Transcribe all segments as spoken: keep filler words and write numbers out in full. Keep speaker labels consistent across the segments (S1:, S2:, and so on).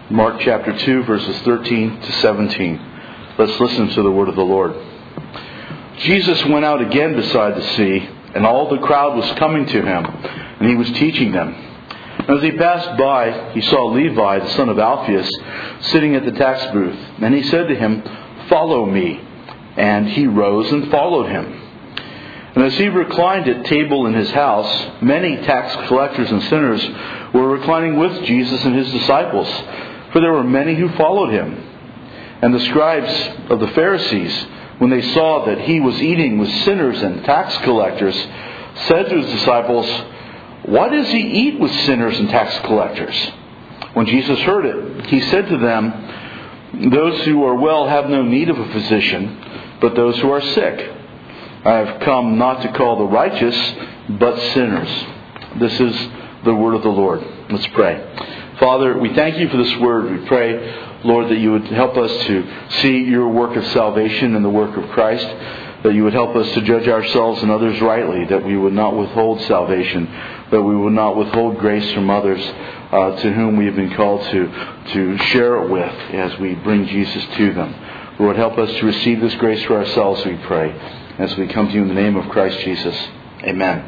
S1: Mark chapter two, verses thirteen to seventeen. Let's listen to the word of the Lord. Jesus went out again beside the sea, and all the crowd was coming to him, and he was teaching them. And as he passed by, he saw Levi, the son of Alphaeus, sitting at the tax booth. And he said to him, "Follow me." And he rose and followed him. And as he reclined at table in his house, many tax collectors and sinners were reclining with Jesus and his disciples, for there were many who followed him. And the scribes of the Pharisees, when they saw that he was eating with sinners and tax collectors, said to his disciples, "Why does he eat with sinners and tax collectors?" When Jesus heard it, he said to them, "Those who are well have no need of a physician, but those who are sick. I have come not to call the righteous, but sinners." This is the word of the Lord. Let's pray. Father, we thank you for this word. We pray, Lord, that you would help us to see your work of salvation and the work of Christ, that you would help us to judge ourselves and others rightly, that we would not withhold salvation, that we would not withhold grace from others uh, to whom we have been called to, to share it with as we bring Jesus to them. Lord, help us to receive this grace for ourselves, we pray, as we come to you in the name of Christ Jesus. Amen.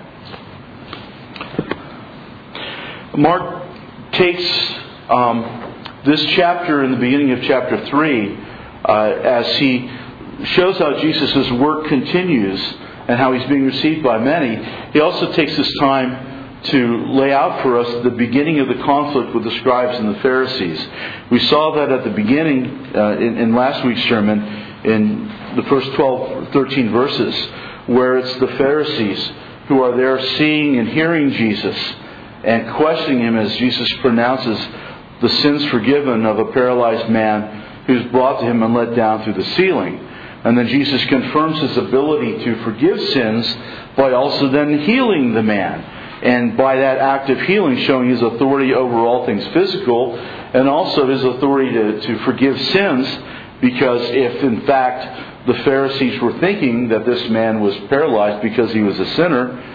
S1: Mark takes um, this chapter in the beginning of chapter three uh, as he shows how Jesus' work continues and how he's being received by many. He also takes this time to lay out for us the beginning of the conflict with the scribes and the Pharisees. We saw that at the beginning uh, in, in last week's sermon in the first twelve, thirteen verses, where it's the Pharisees who are there seeing and hearing Jesus and questioning him as Jesus pronounces the sins forgiven of a paralyzed man who's brought to him and let down through the ceiling. And then Jesus confirms his ability to forgive sins by also then healing the man. And by that act of healing, showing his authority over all things physical, and also his authority to, to forgive sins, because if in fact the Pharisees were thinking that this man was paralyzed because he was a sinner,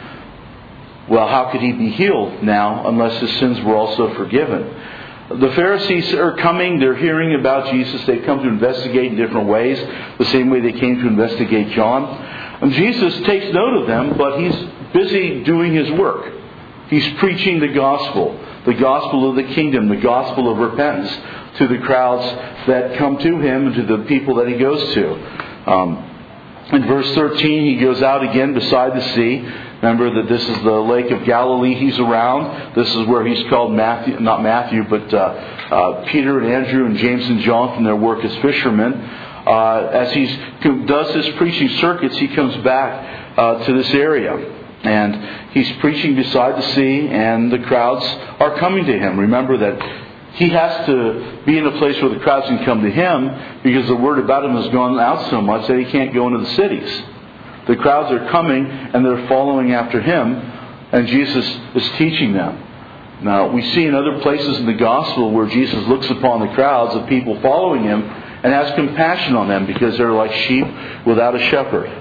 S1: well, how could he be healed now unless his sins were also forgiven? The Pharisees are coming, they're hearing about Jesus, they've come to investigate in different ways, the same way they came to investigate John. And Jesus takes note of them, but he's busy doing his work. He's preaching the gospel, the gospel of the kingdom, the gospel of repentance to the crowds that come to him and to the people that he goes to. Um, in verse thirteen, he goes out again beside the sea. Remember that this is the Lake of Galilee he's around. This is where he's called Matthew, not Matthew, but uh, uh, Peter and Andrew and James and John from their work as fishermen. Uh, as he does his preaching circuits, he comes back uh, to this area. And he's preaching beside the sea, and the crowds are coming to him. Remember that he has to be in a place where the crowds can come to him, because the word about him has gone out so much that he can't go into the cities. The crowds are coming and they're following after him, and Jesus is teaching them. Now, we see in other places in the gospel where Jesus looks upon the crowds of people following him and has compassion on them because they're like sheep without a shepherd.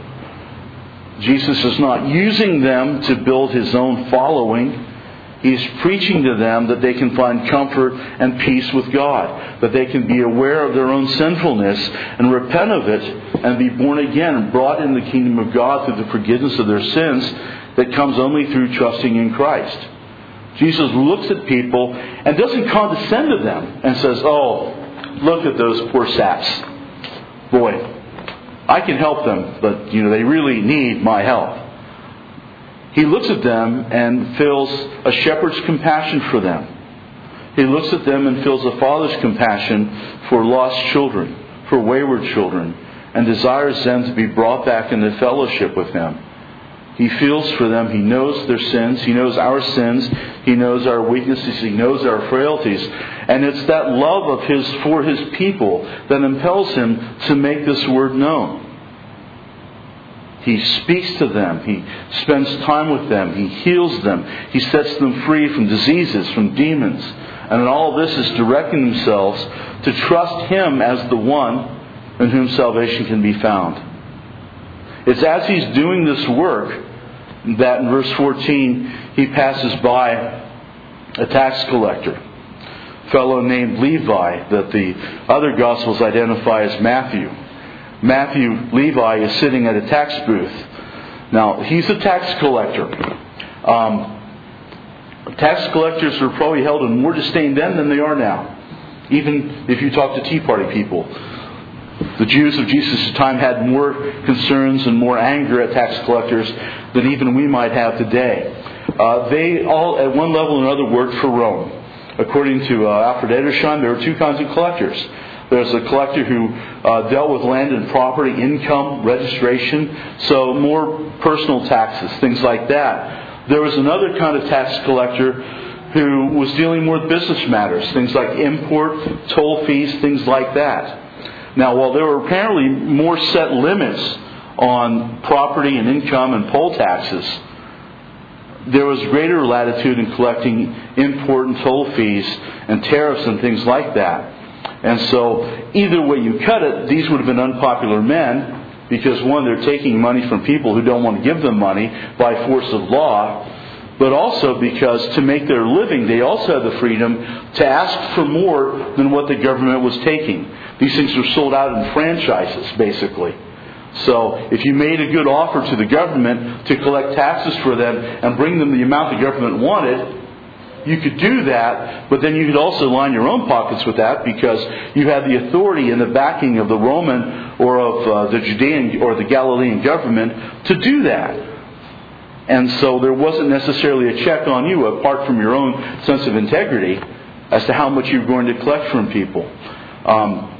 S1: Jesus is not using them to build his own following. He's preaching to them that they can find comfort and peace with God, that they can be aware of their own sinfulness and repent of it and be born again and brought in the kingdom of God through the forgiveness of their sins that comes only through trusting in Christ. Jesus looks at people and doesn't condescend to them and says, "Oh, look at those poor saps. Boy, I can help them, but you know they really need my help." He looks at them and feels a shepherd's compassion for them. He looks at them and feels a father's compassion for lost children, for wayward children, and desires them to be brought back into fellowship with him. He feels for them. He knows their sins. He knows our sins. He knows our weaknesses. He knows our frailties. And it's that love of his for his people that impels him to make this word known. He speaks to them. He spends time with them. He heals them. He sets them free from diseases, from demons. And in all this is directing themselves to trust him as the one in whom salvation can be found. It's as he's doing this work that in verse fourteen he passes by a tax collector. fellow named Levi that the other Gospels identify as Matthew. Matthew, Levi, is sitting at a tax booth. Now, he's a tax collector. Um, tax collectors were probably held in more disdain then than they are now. Even if you talk to Tea Party people. The Jews of Jesus' time had more concerns and more anger at tax collectors than even we might have today. Uh, they all, at one level or another, worked for Rome. According to uh, Alfred Edersheim, there were two kinds of collectors. There's a collector who uh, dealt with land and property, income, registration, so more personal taxes, things like that. There was another kind of tax collector who was dealing more with business matters, things like import, toll fees, things like that. Now, while there were apparently more set limits on property and income and poll taxes, there was greater latitude in collecting import and toll fees and tariffs and things like that. And so, either way you cut it, these would have been unpopular men, because one, they're taking money from people who don't want to give them money by force of law, but also because to make their living, they also had the freedom to ask for more than what the government was taking. These things were sold out in franchises, basically. So if you made a good offer to the government to collect taxes for them and bring them the amount the government wanted, you could do that, but then you could also line your own pockets with that, because you had the authority and the backing of the Roman or of uh, the Judean or the Galilean government to do that. And so there wasn't necessarily a check on you, apart from your own sense of integrity, as to how much you were going to collect from people. Um,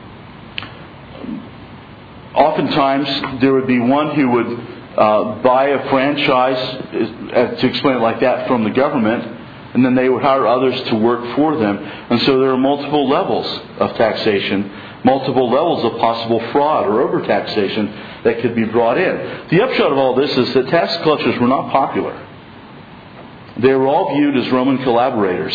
S1: oftentimes, there would be one who would uh, buy a franchise, uh, to explain it like that, from the government, and then they would hire others to work for them. And so there are multiple levels of taxation, multiple levels of possible fraud or overtaxation that could be brought in. The upshot of all this is that tax collectors were not popular. They were all viewed as Roman collaborators.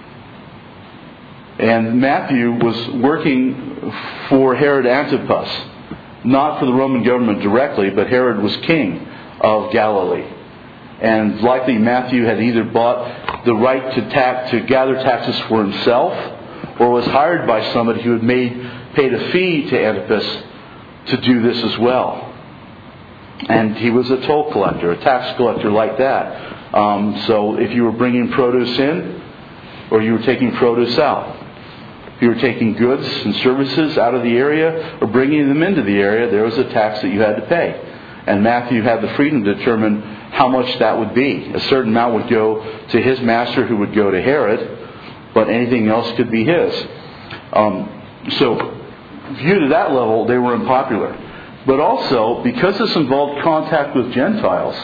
S1: And Matthew was working for Herod Antipas, not for the Roman government directly, but Herod was king of Galilee. And likely Matthew had either bought the right to tax, to gather taxes for himself, or was hired by somebody who had made paid a fee to Antipas to do this as well. And he was a toll collector, a tax collector like that. Um, so if you were bringing produce in, or you were taking produce out, if you were taking goods and services out of the area or bringing them into the area, there was a tax that you had to pay. And Matthew had the freedom to determine how much that would be. A certain amount would go to his master, who would go to Herod, but anything else could be his. Um, so, viewed at that level, they were unpopular. But also, because this involved contact with Gentiles,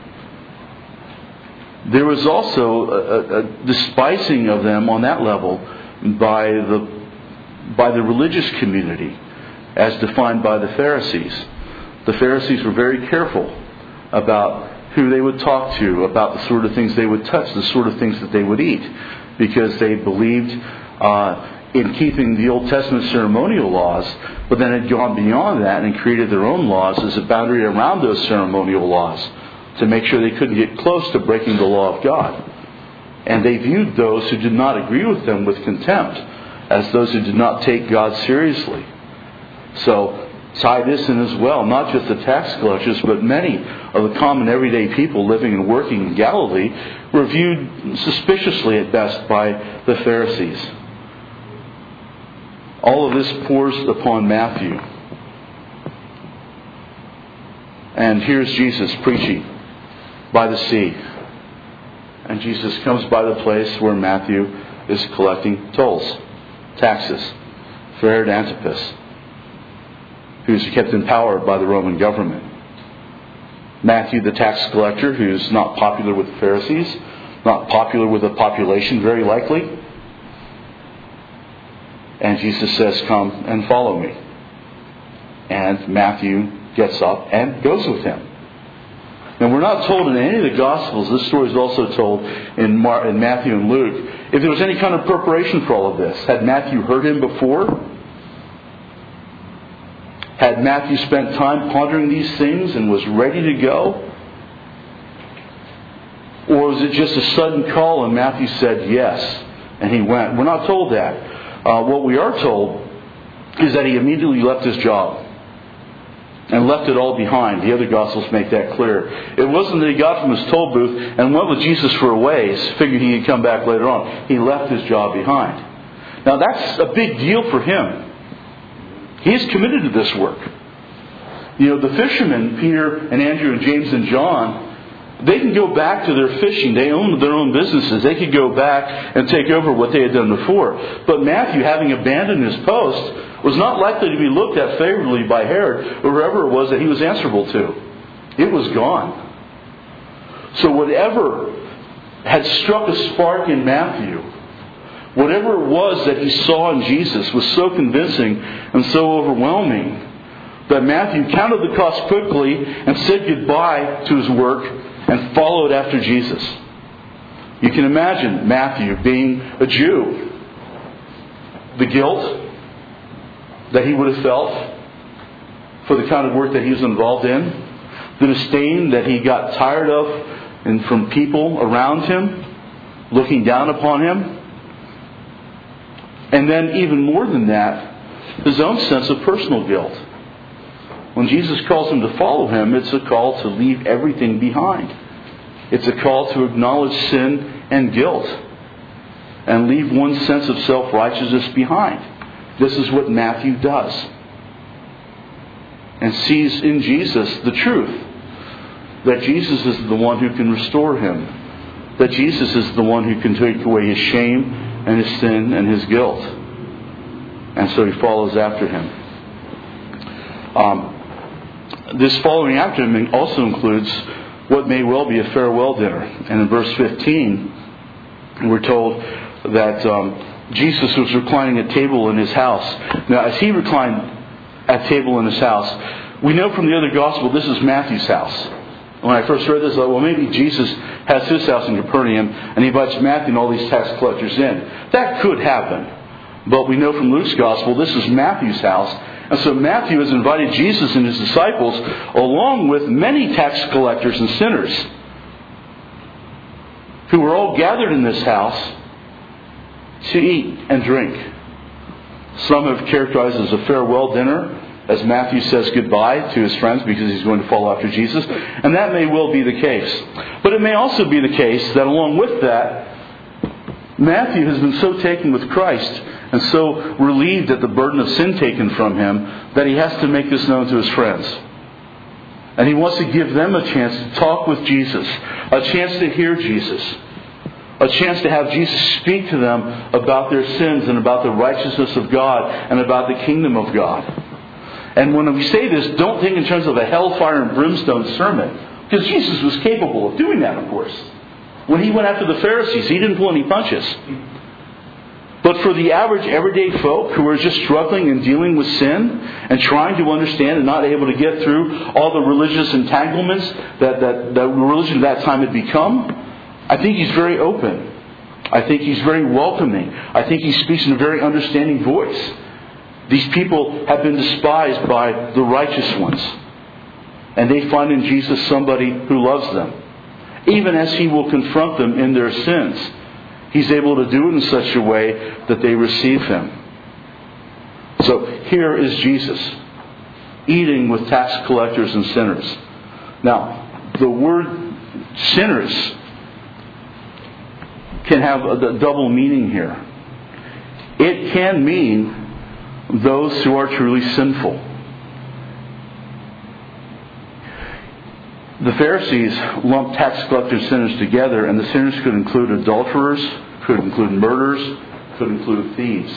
S1: there was also a, a despising of them on that level by the by the religious community, as defined by the Pharisees. The Pharisees were very careful about who they would talk to, about the sort of things they would touch, the sort of things that they would eat, because they believed uh, in keeping the Old Testament ceremonial laws, but then had gone beyond that and created their own laws as a boundary around those ceremonial laws to make sure they couldn't get close to breaking the law of God. And they viewed those who did not agree with them with contempt, as those who did not take God seriously. So, tie this in as well, not just the tax collectors, but many of the common everyday people living and working in Galilee were viewed suspiciously at best by the Pharisees. All of this pours upon Matthew. And here's Jesus preaching by the sea. And Jesus comes by the place where Matthew is collecting tolls, taxes, for Herod Antipas, who's kept in power by the Roman government. Matthew, the tax collector, who's not popular with the Pharisees, not popular with the population, very likely. And Jesus says, "Come and follow me." And Matthew gets up and goes with him. And we're not told in any of the Gospels, this story is also told in, Mar- in Matthew and Luke, if there was any kind of preparation for all of this. Had Matthew heard him before? Had Matthew spent time pondering these things and was ready to go? Or was it just a sudden call and Matthew said yes, And he went. We're not told that. Uh, what we are told is that he immediately left his job and left it all behind. The other Gospels make that clear. It wasn't that he got from his toll booth and went with Jesus for a ways, figured he could come back later on. He left his job behind. Now that's a big deal for him. He is committed to this work. You know, the fishermen, Peter and Andrew and James and John, they can go back to their fishing. They own their own businesses. They could go back and take over what they had done before. But Matthew, having abandoned his post, was not likely to be looked at favorably by Herod or whoever it was that he was answerable to. It was gone. So whatever had struck a spark in Matthew, whatever it was that he saw in Jesus was so convincing and so overwhelming that Matthew counted the cost quickly and said goodbye to his work and followed after Jesus. You can imagine Matthew being a Jew. The guilt that he would have felt for the kind of work that he was involved in. The disdain that he got tired of and from people around him, looking down upon him. And then even more than that, his own sense of personal guilt. When Jesus calls him to follow him, it's a call to leave everything behind. It's a call to acknowledge sin and guilt and leave one's sense of self-righteousness behind. This is what Matthew does. And sees in Jesus the truth. That Jesus is the one who can restore him. That Jesus is the one who can take away his shame and his sin and his guilt. And so he follows after him. Um, this following after him also includes what may well be a farewell dinner. And in verse fifteen, we're told that um, Jesus was reclining at table in his house. Now, as he reclined at table in his house, we know from the other gospel this is Matthew's house. When I first read this, I thought, well, maybe Jesus has his house in Capernaum and he invites Matthew and all these tax collectors in. That could happen. But we know from Luke's gospel this is Matthew's house. And so Matthew has invited Jesus and his disciples along with many tax collectors and sinners who were all gathered in this house to eat and drink. Some have characterized it as a farewell dinner, as Matthew says goodbye to his friends because he's going to follow after Jesus. And that may well be the case. But it may also be the case that along with that, Matthew has been so taken with Christ and so relieved at the burden of sin taken from him that he has to make this known to his friends. And he wants to give them a chance to talk with Jesus, a chance to hear Jesus, a chance to have Jesus speak to them about their sins and about the righteousness of God and about the kingdom of God. And when we say this, don't think in terms of a hellfire and brimstone sermon, because Jesus was capable of doing that, of course. When he went after the Pharisees, he didn't pull any punches. But for the average everyday folk who are just struggling and dealing with sin and trying to understand and not able to get through all the religious entanglements that, that, that religion at that time had become, I think he's very open. I think he's very welcoming. I think he speaks in a very understanding voice. These people have been despised by the righteous ones. And they find in Jesus somebody who loves them. Even as he will confront them in their sins, he's able to do it in such a way that they receive him. So here is Jesus, eating with tax collectors and sinners. Now, the word sinners can have a double meaning here. It can mean those who are truly sinful. The Pharisees lumped tax collectors and sinners together, and the sinners could include adulterers, could include murderers, could include thieves.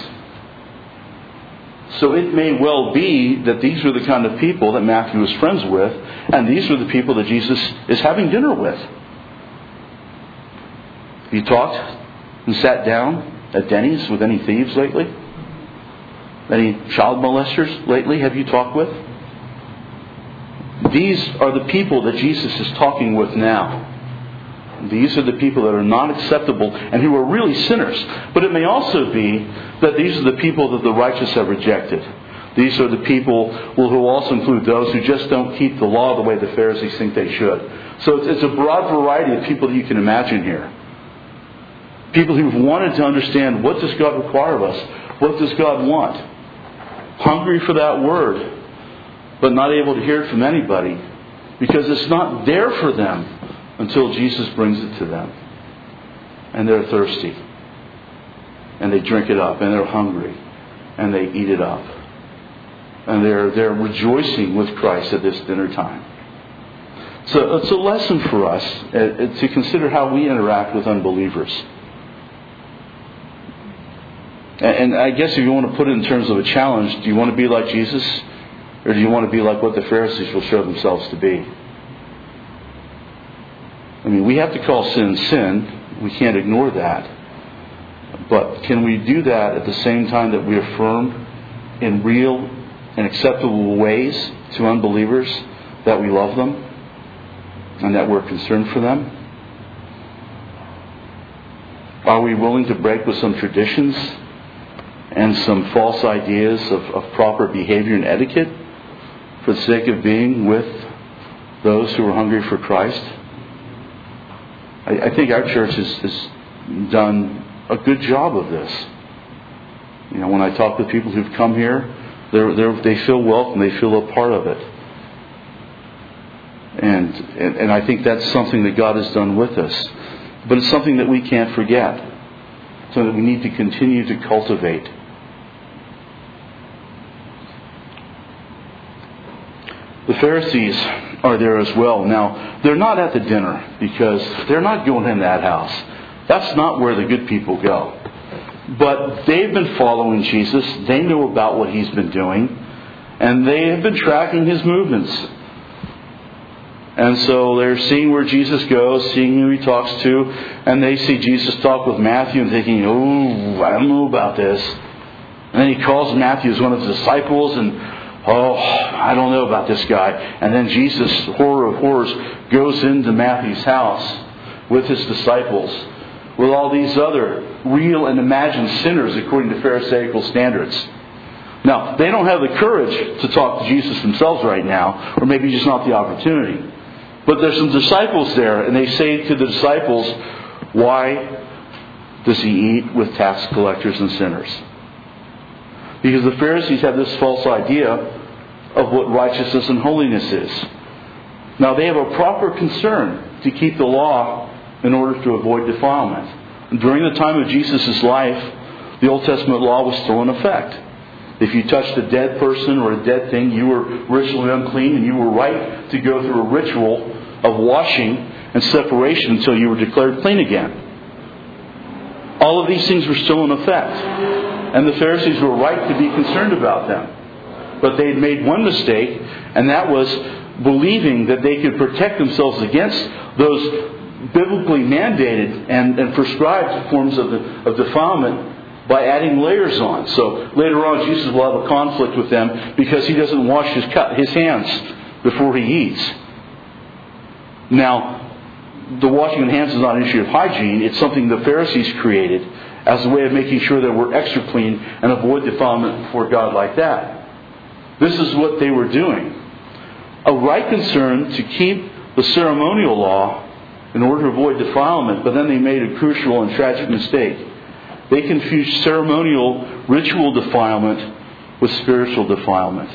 S1: So it may well be that these were the kind of people that Matthew was friends with, and these were the people that Jesus is having dinner with. Have you talked and sat down at Denny's with any thieves lately? Any child molesters lately have you talked with? These are the people that Jesus is talking with now. These are the people that are not acceptable and who are really sinners. But it may also be that these are the people that the righteous have rejected. These are the people well, who also include those who just don't keep the law the way the Pharisees think they should. So it's, it's a broad variety of people that you can imagine here. People who've wanted to understand, what does God require of us? What does God want? Hungry for that word, but not able to hear it from anybody because it's not there for them until Jesus brings it to them. And they're thirsty. And they drink it up. And they're hungry. And they eat it up. And they're, they're rejoicing with Christ at this dinner time. So it's a lesson for us to consider how we interact with unbelievers. And I guess if you want to put it in terms of a challenge, do you want to be like Jesus? Or do you want to be like what the Pharisees will show themselves to be? I mean, we have to call sin sin. We can't ignore that. But can we do that at the same time that we affirm in real and acceptable ways to unbelievers that we love them and that we're concerned for them? Are we willing to break with some traditions and some false ideas of, of proper behavior and etiquette for the sake of being with those who are hungry for Christ? I, I think our church has, has done a good job of this. You know, when I talk with people who've come here, they're, they're, they feel welcome. They feel a part of it. And, and and I think that's something that God has done with us. But it's something that we can't forget. Something that we need to continue to cultivate. The Pharisees are there as well. Now, they're not at the dinner because they're not going in that house. That's not where the good people go. But they've been following Jesus. They know about what He's been doing. And they have been tracking His movements. And so they're seeing where Jesus goes, seeing who He talks to. And they see Jesus talk with Matthew and thinking, oh, I don't know about this. And then He calls Matthew as one of His disciples and, oh, I don't know about this guy. And then Jesus, horror of horrors, goes into Matthew's house with His disciples, with all these other real and imagined sinners according to Pharisaical standards. Now, they don't have the courage to talk to Jesus themselves right now, or maybe just not the opportunity. But there's some disciples there, and they say to the disciples, why does He eat with tax collectors and sinners? Because the Pharisees have this false idea of what righteousness and holiness is. Now, they have a proper concern to keep the law in order to avoid defilement. And during the time of Jesus' life, the Old Testament law was still in effect. If you touched a dead person or a dead thing, you were ritually unclean, and you were right to go through a ritual of washing and separation until you were declared clean again. All of these things were still in effect. And the Pharisees were right to be concerned about them. But they had made one mistake, and that was believing that they could protect themselves against those biblically mandated and, and prescribed forms of, the, of defilement by adding layers on. So later on, Jesus will have a conflict with them because He doesn't wash his, his hands before He eats. Now, the washing of hands is not an issue of hygiene. It's something the Pharisees created as a way of making sure that we're extra clean and avoid defilement before God like that. This is what they were doing. A right concern to keep the ceremonial law in order to avoid defilement, but then they made a crucial and tragic mistake. They confused ceremonial ritual defilement with spiritual defilement.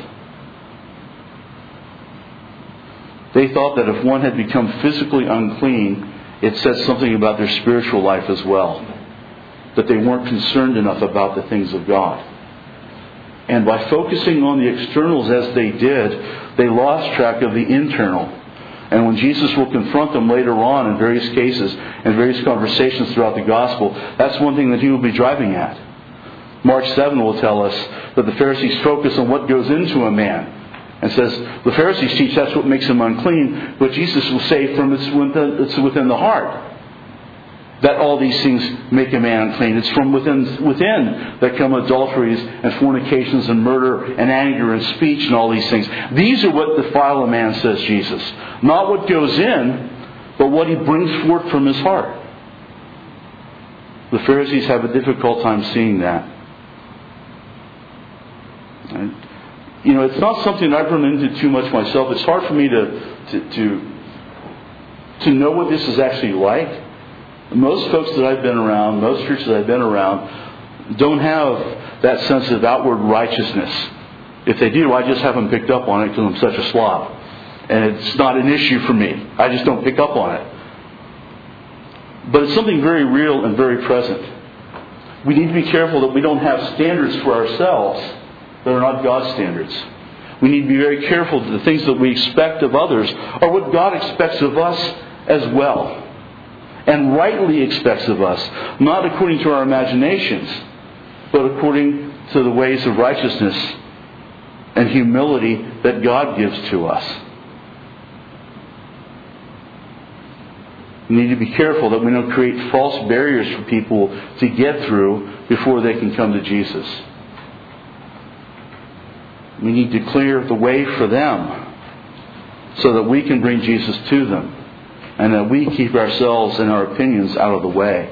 S1: They thought that if one had become physically unclean, it said something about their spiritual life as well. That they weren't concerned enough about the things of God. And by focusing on the externals as they did, they lost track of the internal. And when Jesus will confront them later on in various cases and various conversations throughout the gospel, that's one thing that He will be driving at. Mark seven will tell us that the Pharisees focus on what goes into a man. And says, the Pharisees teach that's what makes him unclean, but Jesus will say from it's within, it's within the heart that all these things make a man unclean. It's from within within that come adulteries and fornications and murder and anger and speech and all these things. These are what defile a man, says Jesus. Not what goes in, but what he brings forth from his heart. The Pharisees have a difficult time seeing that. And, you know, it's not something I've run into too much myself. It's hard for me to to to, to know what this is actually like. Most folks that I've been around, most churches that I've been around, don't have that sense of outward righteousness. If they do, I just haven't picked up on it because I'm such a slob. And it's not an issue for me. I just don't pick up on it. But it's something very real and very present. We need to be careful that we don't have standards for ourselves that are not God's standards. We need to be very careful that the things that we expect of others are what God expects of us as well. And rightly expects of us, not according to our imaginations, but according to the ways of righteousness and humility that God gives to us. We need to be careful that we don't create false barriers for people to get through before they can come to Jesus. We need to clear the way for them so that we can bring Jesus to them, and that we keep ourselves and our opinions out of the way,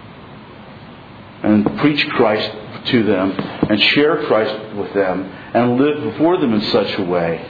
S1: and preach Christ to them and share Christ with them and live before them in such a way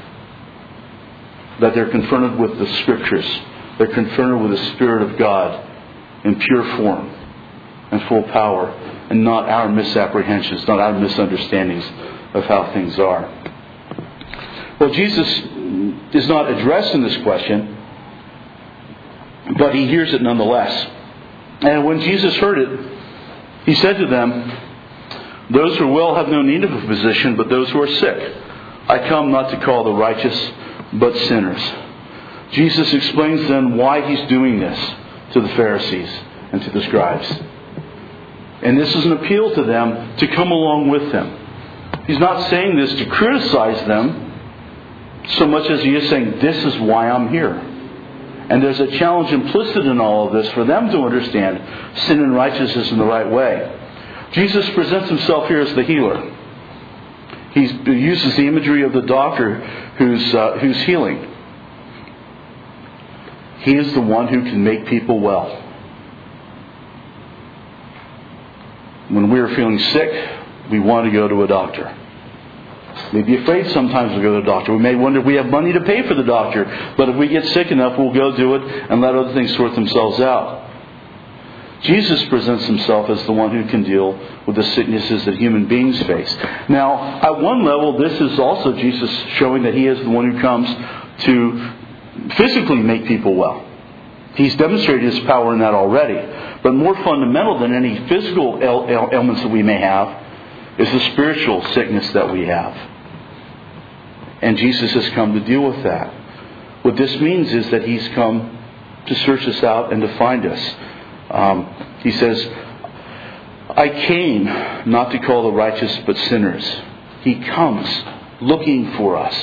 S1: that they're confronted with the Scriptures. They're confronted with the Spirit of God in pure form and full power, and not our misapprehensions, not our misunderstandings of how things are. Well, Jesus is not addressing this question, but he hears it nonetheless. And when Jesus heard it, he said to them, "Those who are well have no need of a physician, but those who are sick. I come not to call the righteous, but sinners." Jesus explains then why he's doing this to the Pharisees and to the scribes. And this is an appeal to them to come along with him. He's not saying this to criticize them so much as he is saying, this is why I'm here. And there's a challenge implicit in all of this for them to understand sin and righteousness in the right way. Jesus presents himself here as the healer. He uses the imagery of the doctor who's uh, who's healing. He is the one who can make people well. When we are feeling sick, we want to go to a doctor. We may be afraid sometimes to go to the doctor. We may wonder if we have money to pay for the doctor. But if we get sick enough, we'll go do it and let other things sort themselves out. Jesus presents himself as the one who can deal with the sicknesses that human beings face. Now, at one level, this is also Jesus showing that he is the one who comes to physically make people well. He's demonstrated his power in that already. But more fundamental than any physical ailments that we may have is the spiritual sickness that we have. And Jesus has come to deal with that. What this means is that he's come to search us out and to find us. Um, he says, I came not to call the righteous but sinners. He comes looking for us.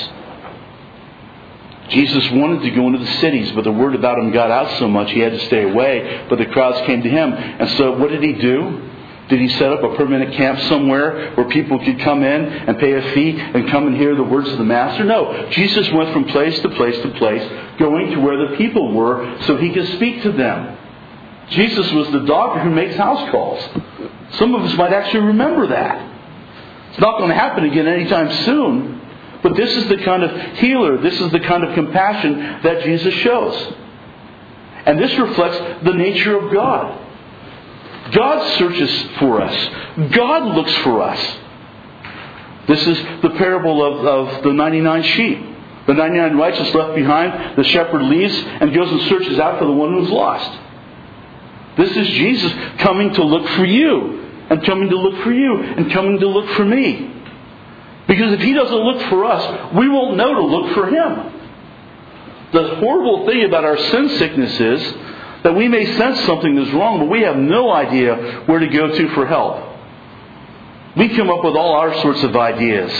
S1: Jesus wanted to go into the cities, but the word about him got out so much he had to stay away. But the crowds came to him. And so what did he do? Did he set up a permanent camp somewhere where people could come in and pay a fee and come and hear the words of the Master? No. Jesus went from place to place to place, going to where the people were so he could speak to them. Jesus was the doctor who makes house calls. Some of us might actually remember that. It's not going to happen again anytime soon. But this is the kind of healer, this is the kind of compassion that Jesus shows. And this reflects the nature of God. God searches for us. God looks for us. This is the parable of, of the ninety-nine sheep. The ninety-nine righteous left behind, the shepherd leaves and goes and searches out for the one who's lost. This is Jesus coming to look for you, and coming to look for you, and coming to look for me. Because if he doesn't look for us, we won't know to look for him. The horrible thing about our sin sickness is that we may sense something is wrong, but we have no idea where to go to for help. We come up with all our sorts of ideas.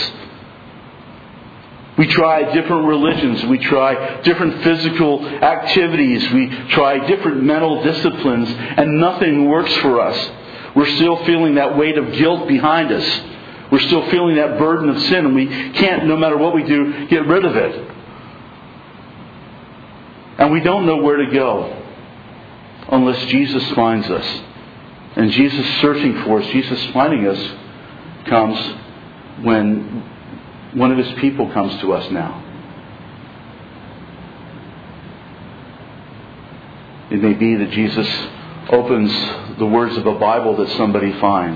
S1: We try different religions. We try different physical activities. We try different mental disciplines, and nothing works for us. We're still feeling that weight of guilt behind us. We're still feeling that burden of sin, and we can't, no matter what we do, get rid of it. And we don't know where to go unless Jesus finds us. And Jesus searching for us, Jesus finding us, comes when one of his people comes to us now. It may be that Jesus opens the words of a Bible that somebody finds.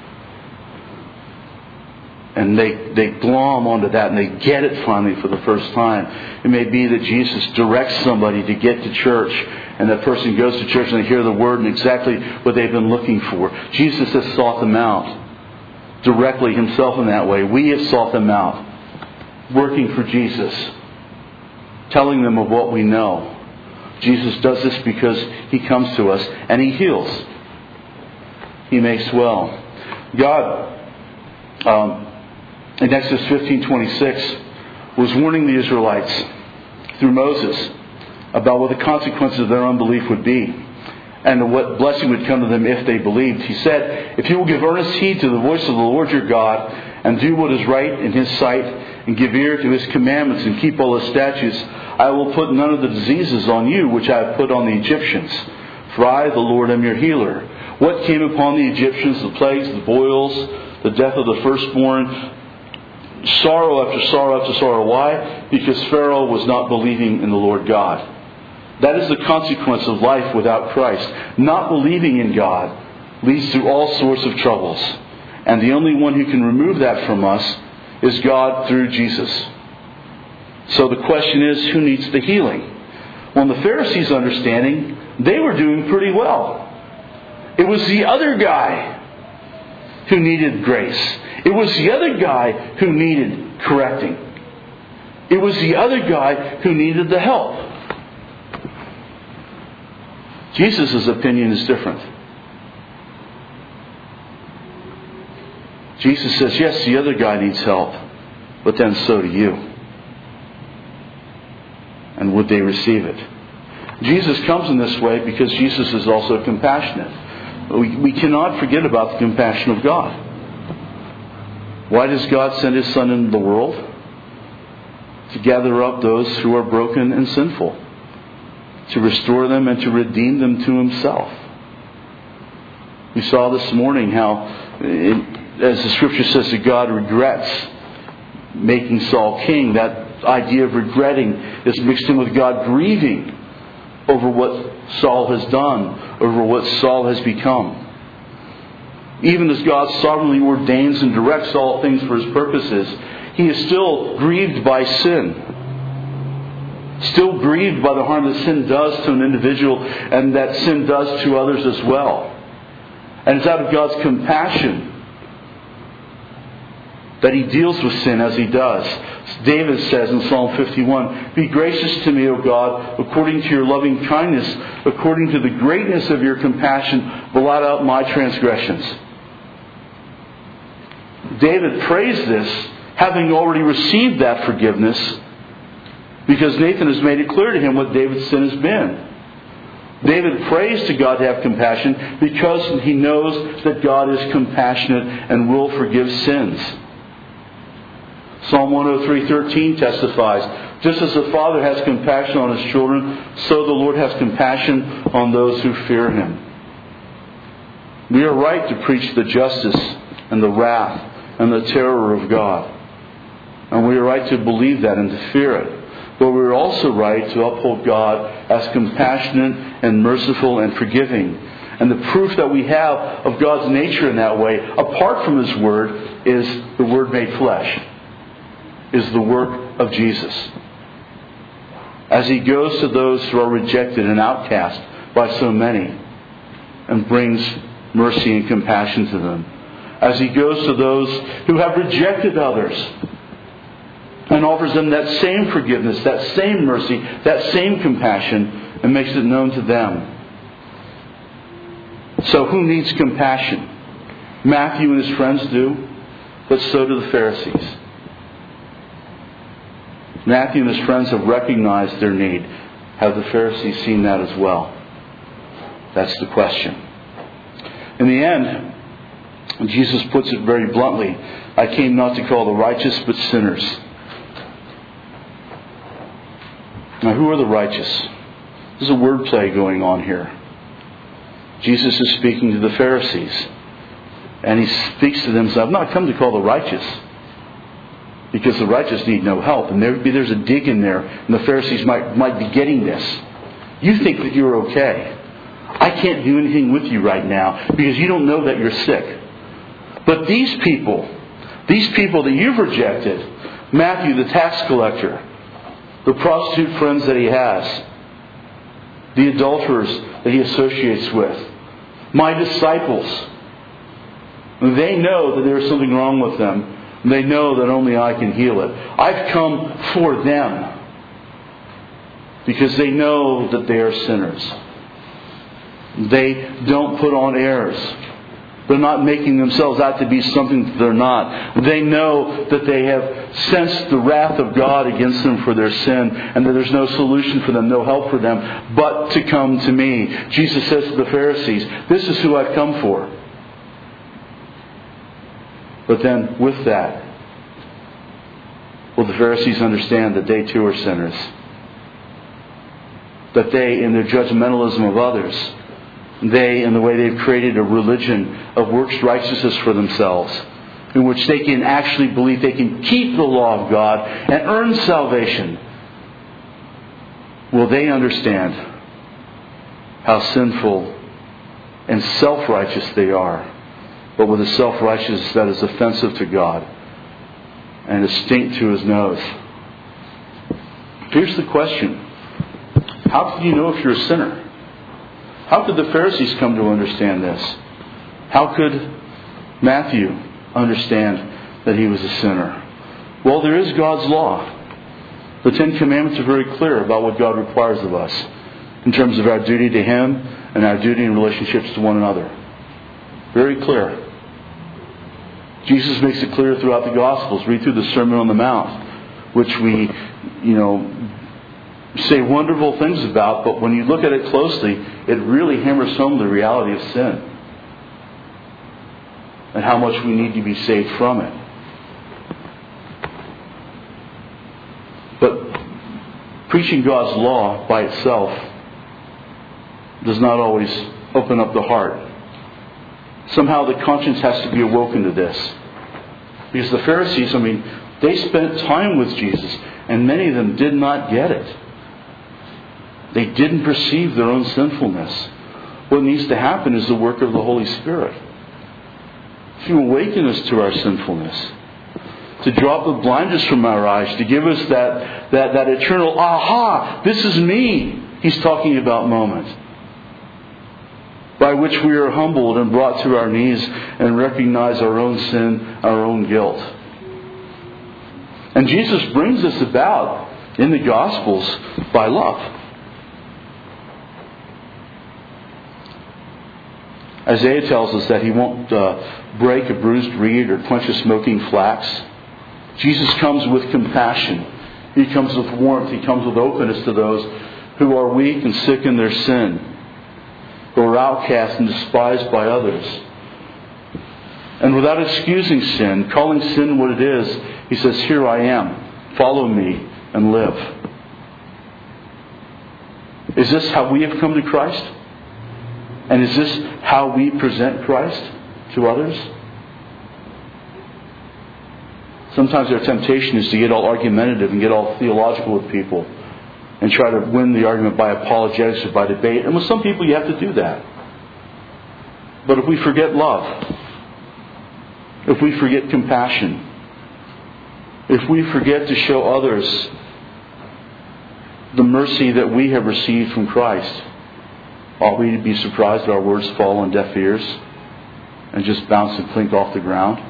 S1: And they, they glom onto that and they get it finally for the first time. It may be that Jesus directs somebody to get to church, and that person goes to church and they hear the word and exactly what they've been looking for. Jesus has sought them out directly himself in that way. We have sought them out, working for Jesus, telling them of what we know. Jesus does this because he comes to us and he heals. He makes well. God, um, in Exodus fifteen twenty-six, was warning the Israelites through Moses about what the consequences of their unbelief would be and what blessing would come to them if they believed. He said, "If you will give earnest heed to the voice of the Lord your God and do what is right in his sight and give ear to his commandments and keep all his statutes, I will put none of the diseases on you which I have put on the Egyptians. For I, the Lord, am your healer." What came upon the Egyptians? The plagues, the boils, the death of the firstborn, sorrow after sorrow after sorrow. Why? Because Pharaoh was not believing in the Lord God. That is the consequence of life without Christ. Not believing in God leads to all sorts of troubles. And the only one who can remove that from us is God through Jesus. So the question is, who needs the healing? Well, in the Pharisees' understanding, they were doing pretty well. It was the other guy who needed grace. It was the other guy who needed correcting. It was the other guy who needed the help. Jesus' opinion is different. Jesus says, yes, the other guy needs help, but then so do you. And would they receive it? Jesus comes in this way because Jesus is also compassionate. We, we cannot forget about the compassion of God. Why does God send his Son into the world? To gather up those who are broken and sinful. To restore them and to redeem them to himself. We saw this morning how, it, as the Scripture says, that God regrets making Saul king. That idea of regretting is mixed in with God grieving over what Saul has done, over what Saul has become. Even as God sovereignly ordains and directs all things for his purposes, he is still grieved by sin. Still grieved by the harm that sin does to an individual and that sin does to others as well. And it's out of God's compassion that he deals with sin as he does. David says in Psalm fifty-one, "Be gracious to me, O God, according to your loving kindness, according to the greatness of your compassion, blot out my transgressions." David prays this, having already received that forgiveness, because Nathan has made it clear to him what David's sin has been. David prays to God to have compassion because he knows that God is compassionate and will forgive sins. Psalm one oh three thirteen testifies, "Just as the Father has compassion on his children, so the Lord has compassion on those who fear him." We are right to preach the justice and the wrath and the terror of God. And we are right to believe that and to fear it. But we are also right to uphold God as compassionate and merciful and forgiving. And the proof that we have of God's nature in that way, apart from his Word, is the Word made flesh. Is the work of Jesus. As he goes to those who are rejected and outcast by so many and brings mercy and compassion to them. As he goes to those who have rejected others and offers them that same forgiveness, that same mercy, that same compassion, and makes it known to them. So who needs compassion? Matthew and his friends do, but so do the Pharisees. Matthew and his friends have recognized their need. Have the Pharisees seen that as well? That's the question. In the end, Jesus puts it very bluntly, "I came not to call the righteous, but sinners." Now, who are the righteous? There's a wordplay going on here. Jesus is speaking to the Pharisees. And he speaks to them and says, "I've not come to call the righteous, because the righteous need no help." And maybe there's a dig in there, and the Pharisees might, might be getting this. You think that you're okay. I can't do anything with you right now because you don't know that you're sick. But these people, these people that you've rejected, Matthew the tax collector, the prostitute friends that he has, the adulterers that he associates with, my disciples, they know that there is something wrong with them. They know that only I can heal it. I've come for them because they know that they are sinners. They don't put on airs. They're not making themselves out to be something that they're not. They know that they have sensed the wrath of God against them for their sin, and that there's no solution for them, no help for them, but to come to me. Jesus says to the Pharisees, this is who I've come for. But then with that, will the Pharisees understand that they too are sinners? That they, in their judgmentalism of others, they, in the way they've created a religion of works righteousness for themselves, in which they can actually believe they can keep the law of God and earn salvation, will they understand how sinful and self-righteous they are, but with a self-righteousness that is offensive to God and a stink to His nose? Here's the question. How can you know if you're a sinner? How could the Pharisees come to understand this? How could Matthew understand that he was a sinner? Well, there is God's law. The Ten Commandments are very clear about what God requires of us in terms of our duty to Him and our duty in relationships to one another. Very clear. Jesus makes it clear throughout the Gospels. Read through the Sermon on the Mount, which we, you know, say wonderful things about, but when you look at it closely, it really hammers home the reality of sin and how much we need to be saved from it. But preaching God's law by itself does not always open up the heart. Somehow the conscience has to be awoken to this. Because the Pharisees, I mean, they spent time with Jesus, and many of them did not get it. They didn't perceive their own sinfulness. What needs to happen is the work of the Holy Spirit to awaken us to our sinfulness, to drop the blinders from our eyes, to give us that, that, that eternal, aha, this is me, He's talking about moment, by which we are humbled and brought to our knees and recognize our own sin, our own guilt. And Jesus brings this about in the Gospels by love. Isaiah tells us that He won't uh, break a bruised reed or quench a smoking flax. Jesus comes with compassion. He comes with warmth. He comes with openness to those who are weak and sick in their sin, who are outcast and despised by others. And without excusing sin, calling sin what it is, He says, here I am. Follow me and live. Is this how we have come to Christ? And is this how we present Christ to others? Sometimes our temptation is to get all argumentative and get all theological with people and try to win the argument by apologetics or by debate. And with some people you have to do that. But if we forget love, if we forget compassion, if we forget to show others the mercy that we have received from Christ, ought we to be surprised that our words fall on deaf ears and just bounce and clink off the ground?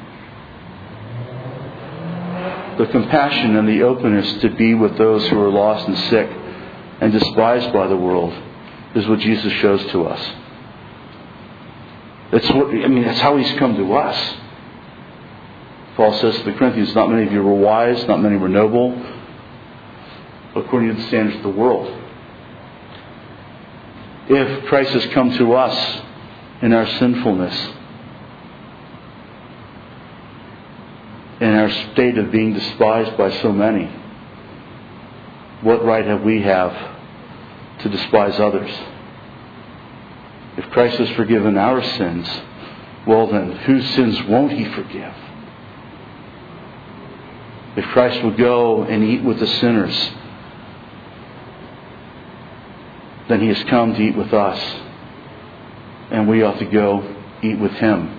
S1: The compassion and the openness to be with those who are lost and sick and despised by the world is what Jesus shows to us. That's what I mean. That's how He's come to us. Paul says to the Corinthians, not many of you were wise, not many were noble, according to the standards of the world. If Christ has come to us in our sinfulness, in our state of being despised by so many, what right have we have to despise others? If Christ has forgiven our sins, well then, whose sins won't He forgive? If Christ will go and eat with the sinners, then He has come to eat with us. and we ought to go eat with Him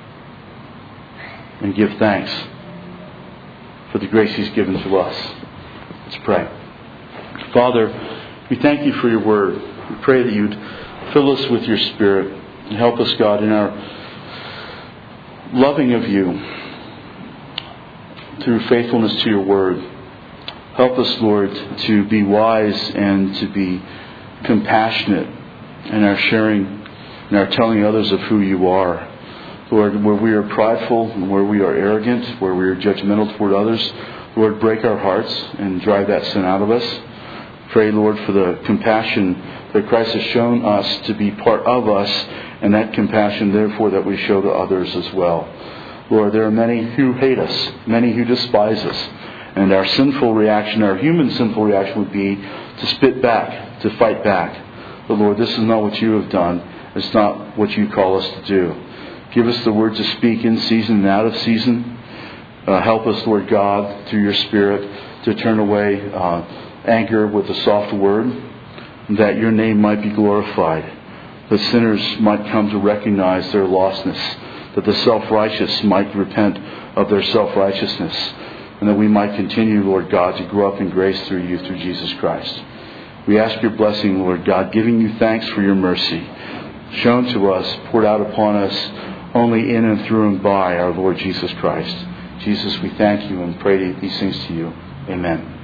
S1: and give thanks for the grace He's given to us. Let's pray. Father, we thank You for Your Word. We pray that You'd fill us with Your Spirit and help us, God, in our loving of You through faithfulness to Your Word. Help us, Lord, to be wise and to be compassionate in our sharing and our telling others of who You are. Lord, where we are prideful and where we are arrogant, where we are judgmental toward others, Lord, break our hearts and drive that sin out of us. Pray, Lord, for the compassion that Christ has shown us to be part of us, and that compassion, therefore, that we show to others as well. Lord, there are many who hate us, many who despise us, and our sinful reaction, our human sinful reaction would be to spit back, to fight back. But Lord, this is not what You have done. It's not what You call us to do. Give us the words to speak in season and out of season. Uh, help us, Lord God, through Your Spirit, to turn away uh, anger with a soft word, that Your name might be glorified, that sinners might come to recognize their lostness, that the self-righteous might repent of their self-righteousness, and that we might continue, Lord God, to grow up in grace through You, through Jesus Christ. We ask Your blessing, Lord God, giving You thanks for Your mercy, shown to us, poured out upon us, only in and through and by our Lord Jesus Christ. Jesus, we thank You and pray these things to You. Amen.